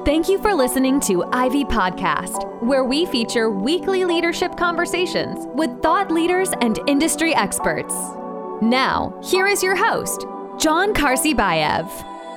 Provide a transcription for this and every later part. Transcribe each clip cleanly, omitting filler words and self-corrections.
Thank you for listening to Ivy Podcast, where we feature weekly leadership conversations with thought leaders and industry experts. Now, here is your host, John Karsibayev.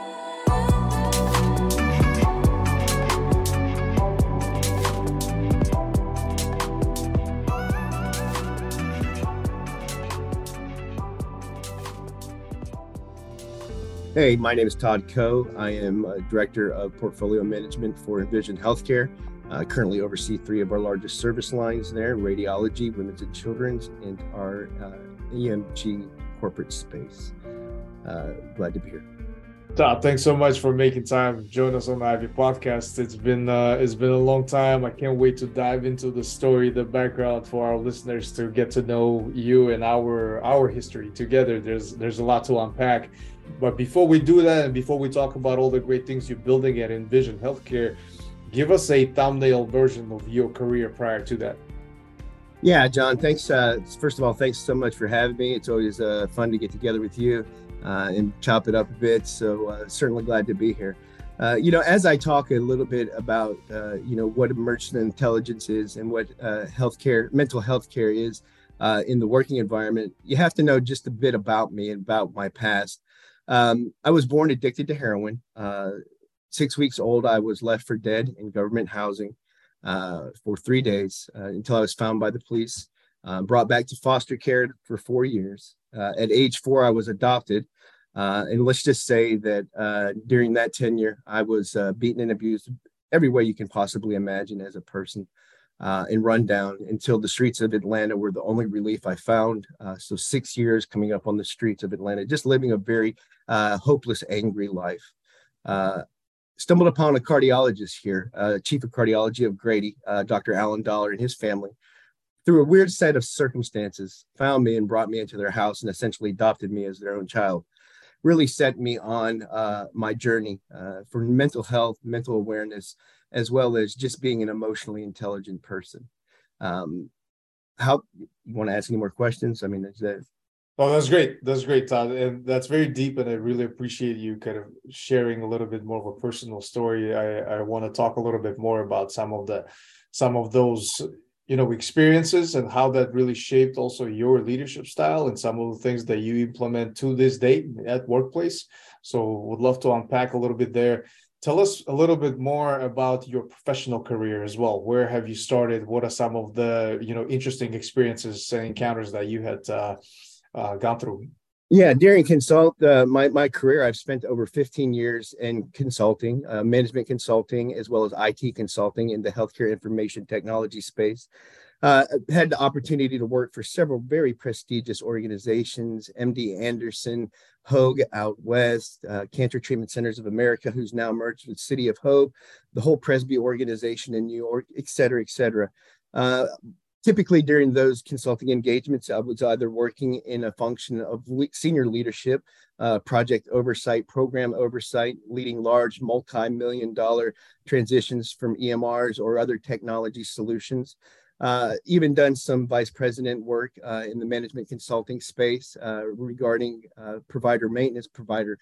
Hey, my name is Todd Coe. I am Director of Portfolio Management for Envision Healthcare. I currently oversee three of our largest service lines there: radiology, women's and children's, and our EMG corporate space. Glad to be here. Todd, thanks so much for making time to join us on the Ivy Podcast. It's been a long time. I can't wait to dive into the story, the background for our listeners to get to know you and our history together. There's a lot to unpack. But before we do that, and before we talk about all the great things you're building at Envision Healthcare, give us a thumbnail version of your career prior to that. Yeah, John, thanks. First of all, thanks so much for having me. It's always fun to get together with you and chop it up a bit. So certainly glad to be here. As I talk a little bit about, what emergent intelligence is and what mental health care is in the working environment, you have to know just a bit about me and about my past. I was born addicted to heroin. 6 weeks old, I was left for dead in government housing for 3 days until I was found by the police, brought back to foster care for 4 years. At age 4, I was adopted. And let's just say that during that tenure, I was beaten and abused every way you can possibly imagine as a person. And run down until the streets of Atlanta were the only relief I found. So 6 years coming up on the streets of Atlanta, just living a very hopeless, angry life. Stumbled upon a cardiologist here, chief of cardiology of Grady, Dr. Alan Dollar, and his family. Through a weird set of circumstances, found me and brought me into their house and essentially adopted me as their own child. Really set me on my journey for mental health, mental awareness, as well as just being an emotionally intelligent person. How you want to ask any more questions? I mean, is that? Oh, that's great. That's great, Todd. And that's very deep. And I really appreciate you kind of sharing a little bit more of a personal story. I want to talk a little bit more about some of those, experiences and how that really shaped also your leadership style and some of the things that you implement to this date at workplace. So would love to unpack a little bit there. Tell us a little bit more about your professional career as well. Where have you started? What are some of the, interesting experiences and encounters that you had gone through? Yeah, during my career, I've spent over 15 years in consulting, management consulting, as well as IT consulting in the healthcare information technology space. Had the opportunity to work for several very prestigious organizations: MD Anderson, Hoag out west, Cancer Treatment Centers of America, who's now merged with City of Hope, the whole Presby organization in New York, et cetera, et cetera. Typically during those consulting engagements, I was either working in a function of senior leadership, project oversight, program oversight, leading large multi-million-dollar transitions from EMRs or other technology solutions. Even done some vice president work in the management consulting space regarding provider maintenance, provider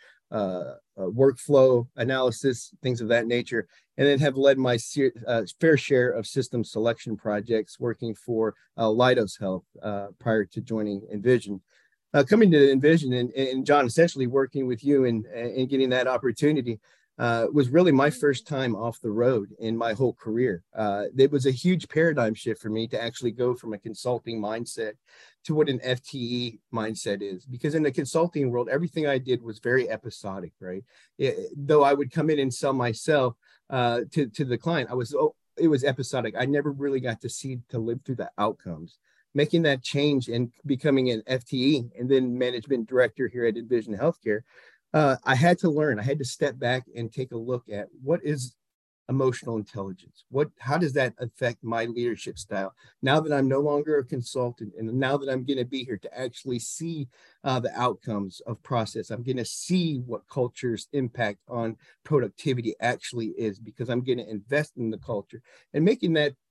workflow analysis, things of that nature, and then have led my fair share of system selection projects working for Leidos Health prior to joining Envision. Coming to Envision and John, essentially working with you and getting that opportunity was really my first time off the road in my whole career. It was a huge paradigm shift for me to actually go from a consulting mindset to what an FTE mindset is. Because in the consulting world, everything I did was very episodic, right? Though I would come in and sell myself to the client, it was episodic. I never really got to live through the outcomes. Making that change and becoming an FTE and then management director here at Envision Healthcare, I had to learn. I had to step back and take a look at what is emotional intelligence. How does that affect my leadership style? Now that I'm no longer a consultant, and now that I'm going to be here to actually see the outcomes of process, I'm going to see what culture's impact on productivity actually is, because I'm going to invest in the culture and making that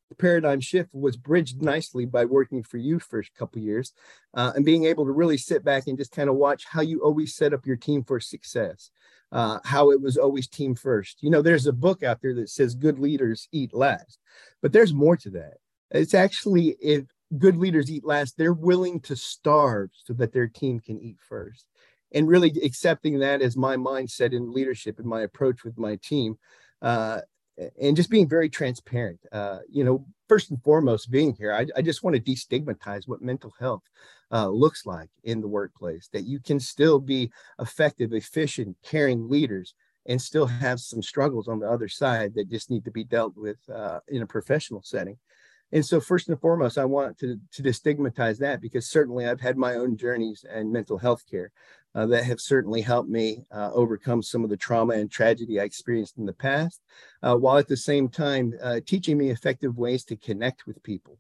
paradigm shift was bridged nicely by working for you for a couple of years, and being able to really sit back and just kind of watch how you always set up your team for success, how it was always team first. There's a book out there that says good leaders eat last, but there's more to that. It's actually, if good leaders eat last, they're willing to starve so that their team can eat first. And really accepting that as my mindset in leadership and my approach with my team, and just being very transparent. First and foremost, being here, I just want to destigmatize what mental health looks like in the workplace, that you can still be effective, efficient, caring leaders and still have some struggles on the other side that just need to be dealt with in a professional setting. And so first and foremost, I want to destigmatize that, because certainly I've had my own journeys in mental health care that have certainly helped me overcome some of the trauma and tragedy I experienced in the past, while at the same time teaching me effective ways to connect with people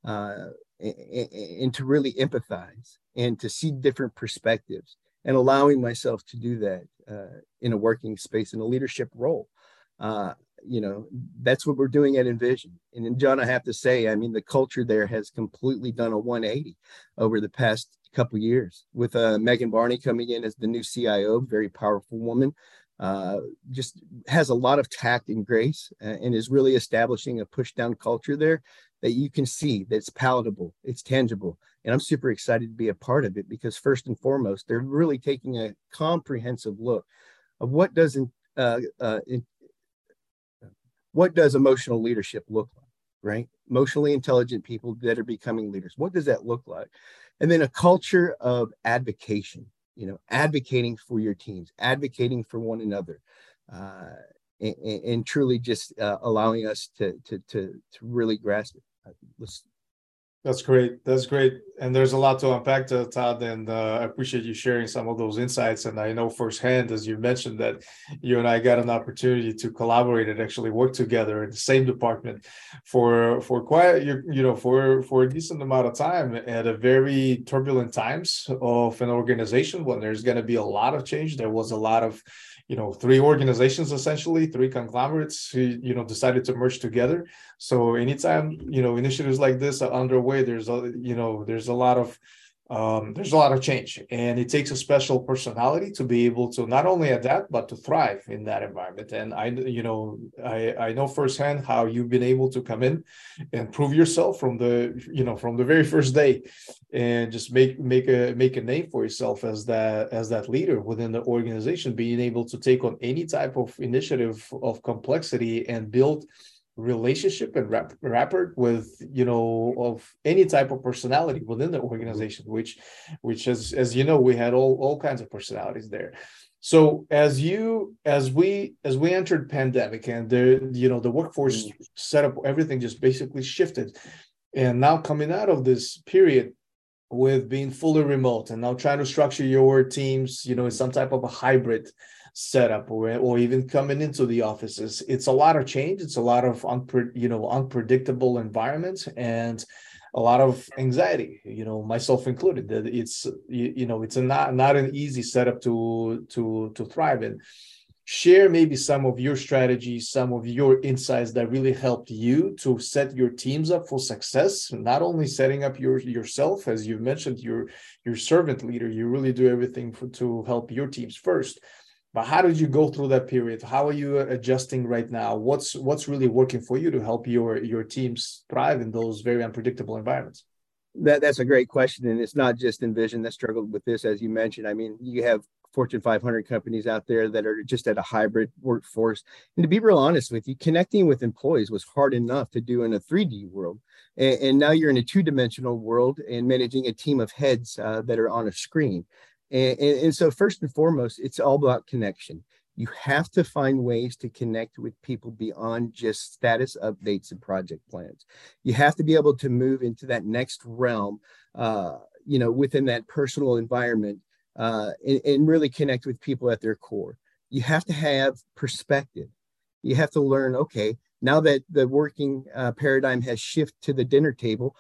and to really empathize and to see different perspectives, and allowing myself to do that in a working space, in a leadership role. That's what we're doing at Envision. And then, John, I have to say, I mean, the culture there has completely done a 180 over the past couple of years, with Megan Barney coming in as the new CIO, very powerful woman, just has a lot of tact and grace, and is really establishing a push down culture there that you can see, that's palatable, it's tangible. And I'm super excited to be a part of it, because first and foremost, they're really taking a comprehensive look of what does emotional leadership look like, right? Emotionally intelligent people that are becoming leaders. What does that look like? And then a culture of advocation, advocating for your teams, advocating for one another, and truly just allowing us to really grasp it. That's great. That's great. And there's a lot to unpack, Todd, and I appreciate you sharing some of those insights. And I know firsthand, as you mentioned, that you and I got an opportunity to collaborate and actually work together in the same department for quite, for a decent amount of time at a very turbulent times of an organization when there's going to be a lot of change. There was a lot of, three organizations, essentially, three conglomerates who, decided to merge together. So anytime, initiatives like this are underway, there's a lot of change, and it takes a special personality to be able to not only adapt, but to thrive in that environment. And I know firsthand how you've been able to come in and prove yourself from the very first day, and just make a name for yourself as that leader within the organization, being able to take on any type of initiative of complexity and build relationship and rapport with of any type of personality within the organization, which as we had all kinds of personalities there. So as we entered pandemic, and the workforce setup, everything just basically shifted, and now coming out of this period with being fully remote, and now trying to structure your teams in some type of a hybrid setup, or even coming into the offices, it's a lot of change. It's a lot of unpredictable environments, and a lot of anxiety, myself included. That it's not an easy setup to thrive in. Share maybe some of your strategies, some of your insights that really helped you to set your teams up for success. Not only setting up yourself, as you mentioned, your servant leader, you really do everything to help your teams first. But how did you go through that period? How are you adjusting right now? What's really working for you to help your teams thrive in those very unpredictable environments? That's a great question. And it's not just Envision that struggled with this, as you mentioned. I mean, you have Fortune 500 companies out there that are just at a hybrid workforce. And to be real honest with you, connecting with employees was hard enough to do in a 3D world. And now you're in a two-dimensional world and managing a team of heads that are on a screen. And so first and foremost, it's all about connection. You have to find ways to connect with people beyond just status updates and project plans. You have to be able to move into that next realm, within that personal environment, and really connect with people at their core. You have to have perspective. You have to learn, okay, now that the working paradigm has shifted to the dinner table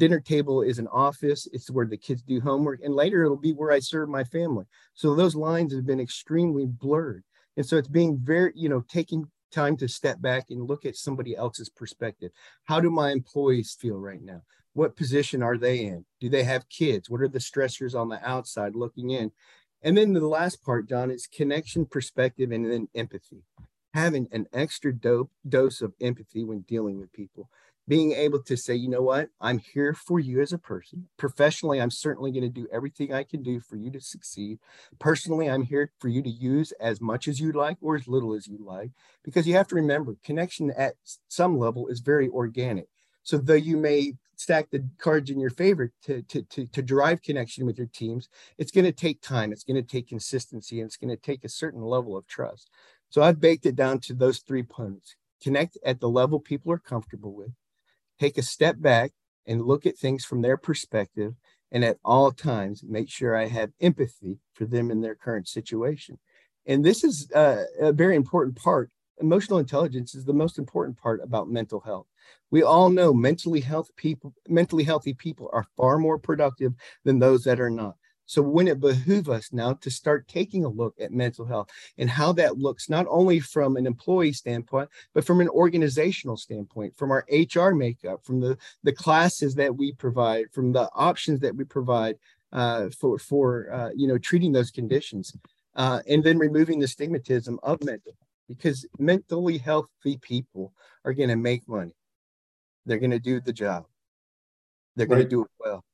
is an office. It's where the kids do homework, and later it'll be where I serve my family. So those lines have been extremely blurred. And so it's being very, taking time to step back and look at somebody else's perspective. How do my employees feel right now? What position are they in? Do they have kids? What are the stressors on the outside looking in? And then the last part, John, is connection, perspective, and then empathy. Having an extra dose of empathy when dealing with people. Being able to say, you know what, I'm here for you as a person. Professionally, I'm certainly going to do everything I can do for you to succeed. Personally, I'm here for you to use as much as you like or as little as you like, because you have to remember, connection at some level is very organic. So though you may stack the cards in your favor to drive connection with your teams, it's going to take time, it's going to take consistency, and it's going to take a certain level of trust. So I've baked it down to those 3 points. Connect at the level people are comfortable with. Take a step back and look at things from their perspective. And at all times, make sure I have empathy for them in their current situation. And this is a very important part. Emotional intelligence is the most important part about mental health. We all know mentally healthy people are far more productive than those that are not. So when it behooves us now to start taking a look at mental health and how that looks, not only from an employee standpoint, but from an organizational standpoint, from our HR makeup, from the classes that we provide, from the options that we provide for treating those conditions, and then removing the stigmatism of mental, because mentally healthy people are going to make money. They're going to do the job. They're going to do it well.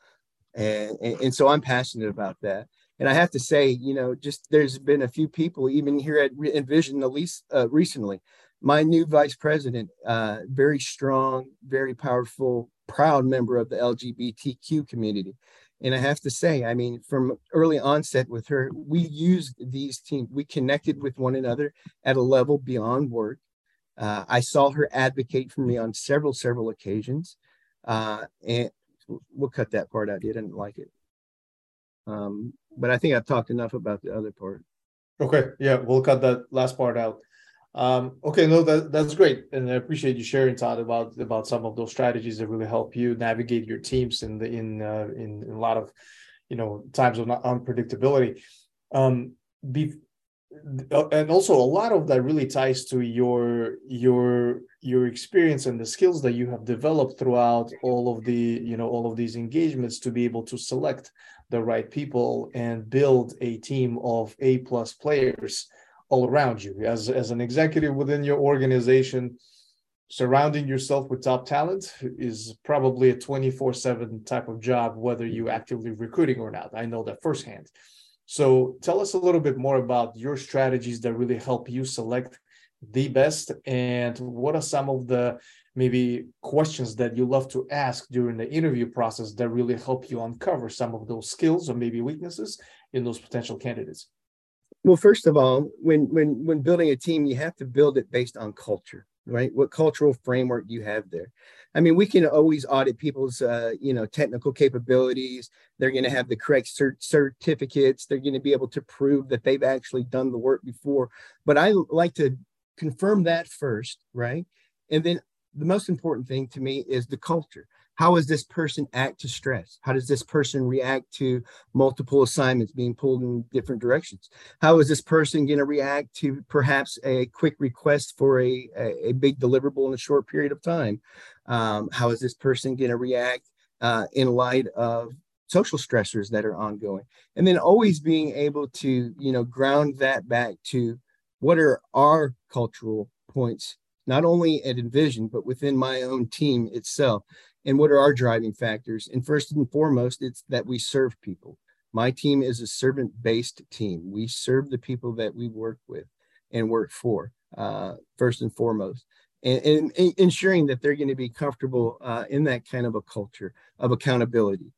And so I'm passionate about that. And I have to say, just there's been a few people, even here at Envision, at least recently, my new vice president, very strong, very powerful, proud member of the LGBTQ community. And I have to say, I mean, from early onset with her, we used these teams, we connected with one another at a level beyond work. I saw her advocate for me on several occasions. And we'll cut that part out. I didn't like it. But I think I've talked enough about the other part. Okay. Yeah, we'll cut that last part out. Okay, no, that's great. And I appreciate you sharing, Todd, about some of those strategies that really help you navigate your teams in a lot of, times of unpredictability. And also a lot of that really ties to your experience and the skills that you have developed throughout all of these engagements to be able to select the right people and build a team of A+ players all around you. As an executive within your organization, surrounding yourself with top talent is probably a 24/7 type of job, whether you're actively recruiting or not. I know that firsthand. So tell us a little bit more about your strategies that really help you select the best, and what are some of the maybe questions that you love to ask during the interview process that really help you uncover some of those skills or maybe weaknesses in those potential candidates? Well, first of all, when building a team, you have to build it based on culture, right? What cultural framework do you have there? I mean, we can always audit people's, technical capabilities. They're going to have the correct certificates. They're going to be able to prove that they've actually done the work before. But I like to confirm that first, right? And then the most important thing to me is the culture. How does this person act to stress? How does this person react to multiple assignments being pulled in different directions? How is this person going to react to perhaps a quick request for a big deliverable in a short period of time? How is this person going to react in light of social stressors that are ongoing? And then always being able to, ground that back to what are our cultural points, not only at Envision, but within my own team itself. And what are our driving factors? And first and foremost, it's that we serve people. My team is a servant-based team. We serve the people that we work with and work for, first and foremost. And ensuring that they're going to be comfortable in that kind of a culture of accountability.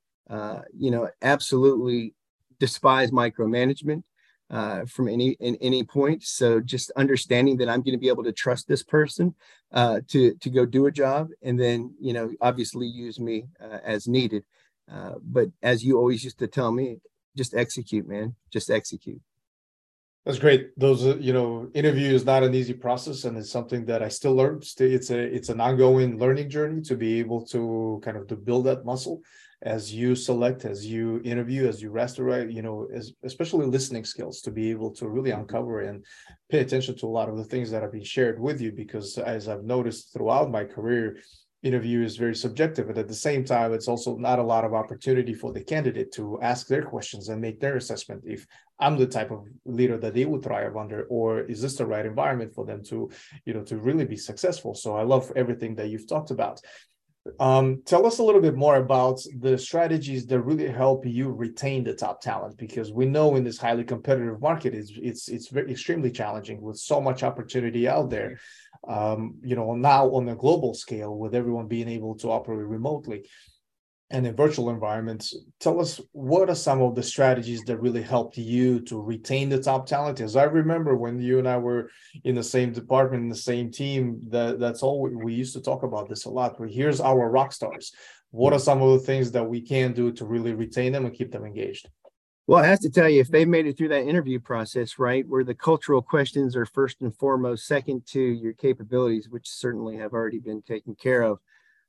Absolutely despise micromanagement from any point. So just understanding that I'm going to be able to trust this person to go do a job, and then, obviously use me as needed. But as you always used to tell me, just execute, man, just execute. That's great. Those, interview is not an easy process, and it's something that I still learn. It's an ongoing learning journey to be able to kind of to build that muscle as you select, as you interview, as you restaurate, especially listening skills, to be able to really uncover and pay attention to a lot of the things that have been shared with you. Because as I've noticed throughout my career, interview is very subjective, and at the same time, it's also not a lot of opportunity for the candidate to ask their questions and make their assessment if I'm the type of leader that they would thrive under, or is this the right environment for them to really be successful. So I love everything that you've talked about. Tell us a little bit more about the strategies that really help you retain the top talent, because we know in this highly competitive market, it's very extremely challenging with so much opportunity out there. Now on a global scale, with everyone being able to operate remotely and in virtual environments. Tell us, what are some of the strategies that really helped you to retain the top talent? As I remember when you and I were in the same department, in the same team, that's all we used to talk about this a lot. Where here's our rock stars. What are some of the things that we can do to really retain them and keep them engaged? Well, I have to tell you, if they made it through that interview process, right, where the cultural questions are first and foremost, second to your capabilities, which certainly have already been taken care of,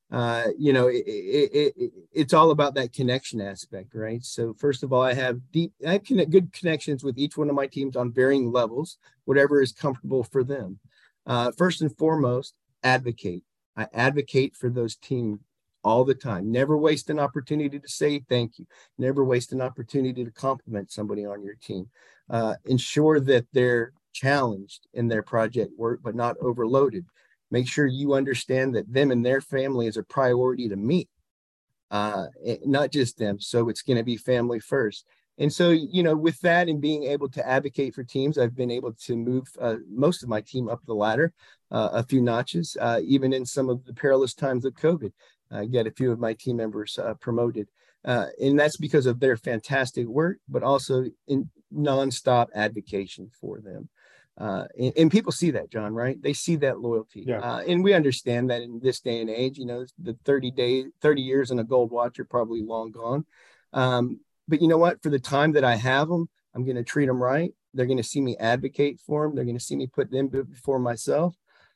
it's all about that connection aspect, right? So first of all, I have good connections with each one of my teams on varying levels, whatever is comfortable for them. First and foremost, advocate. I advocate for those teams all the time. Never waste an opportunity to say thank you. Never waste an opportunity to compliment somebody on your team. Ensure that they're challenged in their project work, but not overloaded. Make sure you understand that them and their family is a priority to me, not just them. So it's going to be family first. And so, with that and being able to advocate for teams, I've been able to move most of my team up the ladder a few notches, even in some of the perilous times of COVID. Get a few of my team members promoted. And that's because of their fantastic work, but also in nonstop advocacy for them. And people see that, John, right? They see that loyalty. Yeah. And we understand that in this day and age, the 30 years in a gold watch are probably long gone. But you know what? For the time that I have them, I'm going to treat them right. They're going to see me advocate for them. They're going to see me put them before myself.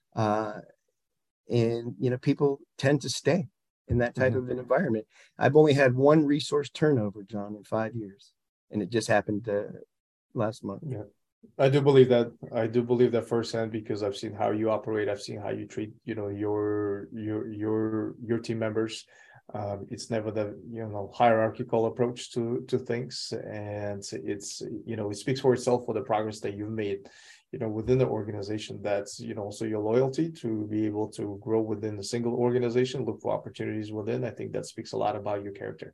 And people tend to stay in that type of an environment. I've only had one resource turnover, John, in 5 years. And it just happened last month. Yeah. I do believe that firsthand, because I've seen how you operate. I've seen how you treat, your team members. It's never the hierarchical approach to things, and it's it speaks for itself for the progress that you've made, within the organization. That's also your loyalty to be able to grow within a single organization, look for opportunities within. I think that speaks a lot about your character.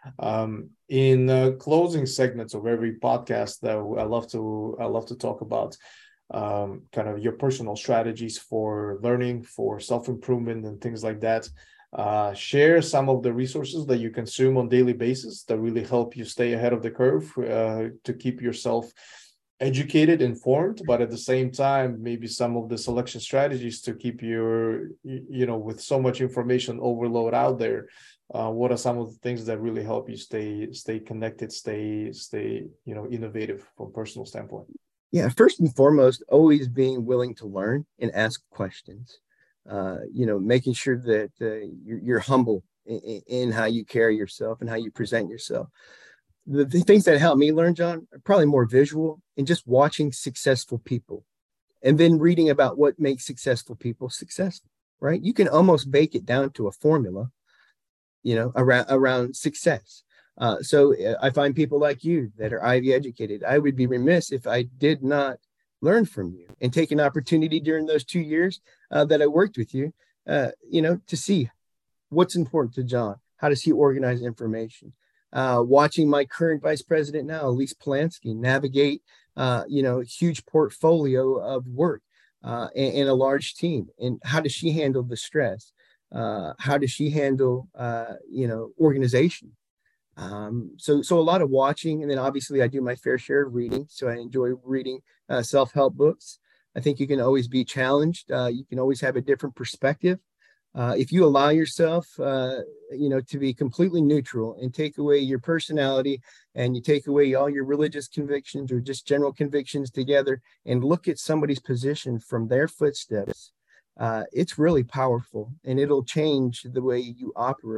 In closing segments of every podcast, though, I love to talk about kind of your personal strategies for learning, for self-improvement, and things like that. Share some of the resources that you consume on a daily basis that really help you stay ahead of the curve, to keep yourself educated, informed, but at the same time, maybe some of the selection strategies to keep your, with so much information overload out there. What are some of the things that really help you stay connected, stay innovative from a personal standpoint? Yeah, first and foremost, always being willing to learn and ask questions. Making sure that you're humble in how you carry yourself and how you present yourself. The things that help me learn, John, are probably more visual, and just watching successful people and then reading about what makes successful people successful, right? You can almost bake it down to a formula, around success. So I find people like you that are Ivy educated. I would be remiss if I did not learn from you and take an opportunity during those 2 years that I worked with you, to see what's important to John. How does he organize information? Watching my current vice president now, Elise Polanski, navigate, huge portfolio of work and a large team. And how does she handle the stress? How does she handle, organization? So a lot of watching, and then obviously I do my fair share of reading. So I enjoy reading self-help books. I think you can always be challenged. You can always have a different perspective. If you allow yourself, to be completely neutral and take away your personality, and you take away all your religious convictions or just general convictions together and look at somebody's position from their footsteps, it's really powerful, and it'll change the way you operate.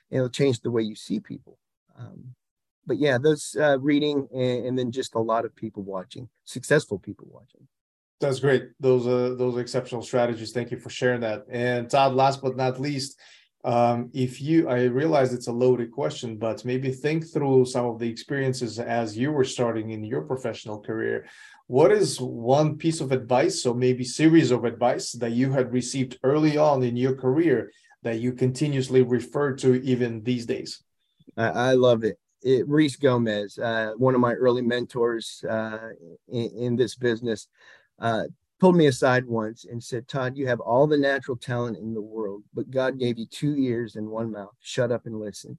it'll change the way you see people. But yeah, those reading and then just a lot of people watching, successful people watching. That's great. Those are exceptional strategies. Thank you for sharing that. And Todd, last but not least, I realize it's a loaded question, but maybe think through some of the experiences as you were starting in your professional career. What is one piece of advice, or maybe series of advice, that you had received early on in your career that you continuously refer to even these days? I love it. Reese Gomez, one of my early mentors in this business, pulled me aside once and said, Todd, you have all the natural talent in the world, but God gave you 2 ears and 1 mouth. Shut up and listen.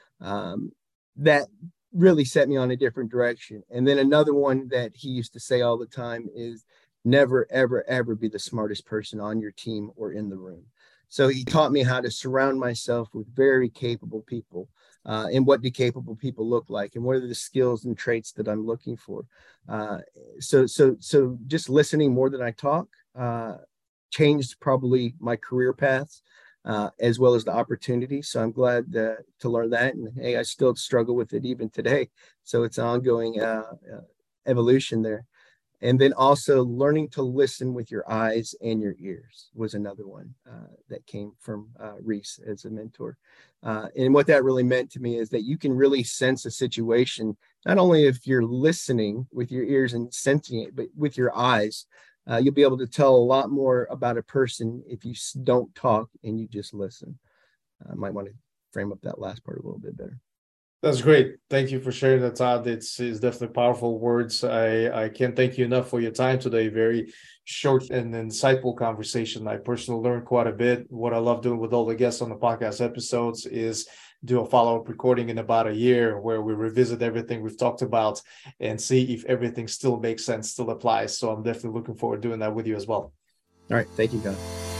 That really set me on a different direction. And then another one that he used to say all the time is never, ever, ever be the smartest person on your team or in the room. So he taught me how to surround myself with very capable people. And what do capable people look like, and what are the skills and traits that I'm looking for? So just listening more than I talk changed probably my career paths as well as the opportunity. So I'm glad to learn that. And hey, I still struggle with it even today. So it's an ongoing evolution there. And then also learning to listen with your eyes and your ears was another one that came from Reese as a mentor. And what that really meant to me is that you can really sense a situation, not only if you're listening with your ears and sensing it, but with your eyes. You'll be able to tell a lot more about a person if you don't talk and you just listen. I might want to frame up that last part a little bit better. That's great. Thank you for sharing that, Todd. It's definitely powerful words. I can't thank you enough for your time today. Very short and insightful conversation. I personally learned quite a bit. What I love doing with all the guests on the podcast episodes is do a follow-up recording in about a year where we revisit everything we've talked about and see if everything still makes sense, still applies. So I'm definitely looking forward to doing that with you as well. All right. Thank you, John.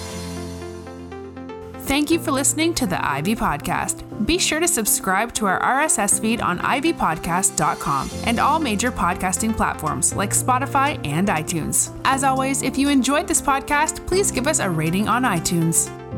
Thank you for listening to the Ivy Podcast. Be sure to subscribe to our RSS feed on ivypodcast.com and all major podcasting platforms like Spotify and iTunes. As always, if you enjoyed this podcast, please give us a rating on iTunes.